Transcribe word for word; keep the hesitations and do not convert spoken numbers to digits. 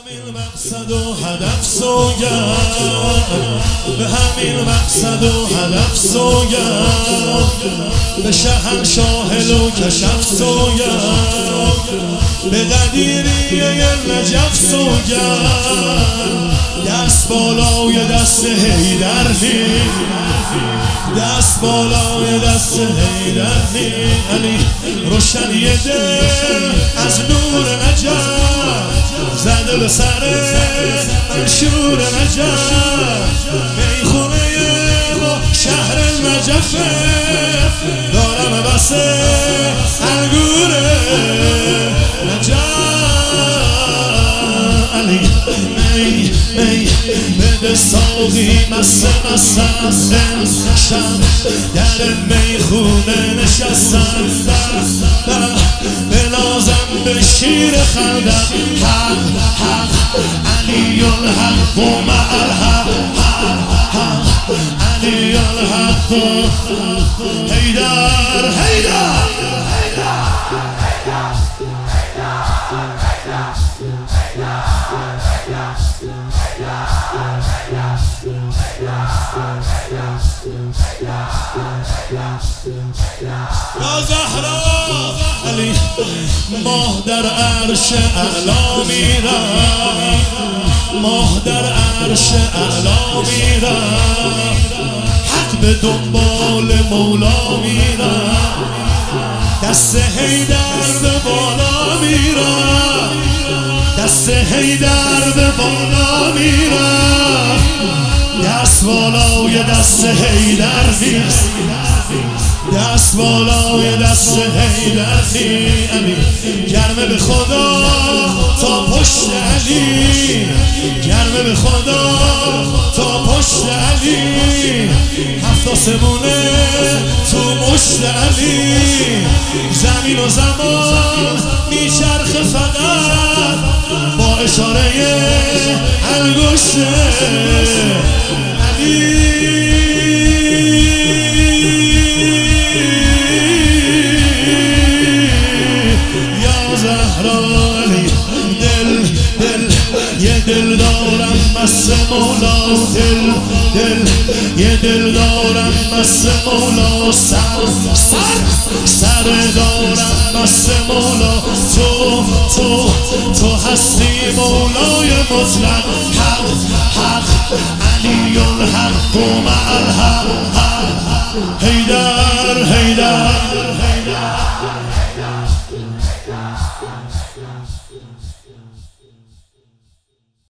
همین مقصد و هدف سوگند، به همین مقصد و هدف سوگند، به شهنشاه لو کشف سوگند، به قدیریه نجف سوگند. دست بالای دست حیدر نی، دست بالای دست حیدر نی. علی روشنی دل از نور نجف زده به سر منشور نجف. میخونه ما شهر نجفه، دارم بس انگور نجف. علی می می بده ساقی مست مستم، شب در میخونه نشستم، بنازم به شیر خندم. حق حق علی الحق و مع الحق، حق علی الحق حیدر حیدر. یا زهرا علی ماه در عرش اعلا میرم، ماه در عرش اعلا میرم، حق به دنبال مولا میرم، دست حیدر به بالا میرم، دست حیدر به بالا میرم. دست بالای دست حیدر نیست، دست بالای دست حیدر نیست. گرمه به خدا تا پشت علی، گرمه به خدا تا پشت علی. هفت آسمونه تو مشت علی، زمین و زمان میچرخه فقط با اشاره انگشت علی. یه دل دارم مست مولا، دل دل یه دل دارم مست مولا، سر سر سر دارم مست مولا. تو تو تو هستی مولای مطلق، حق حق علی الحق و مع الحق. حیدر حیدر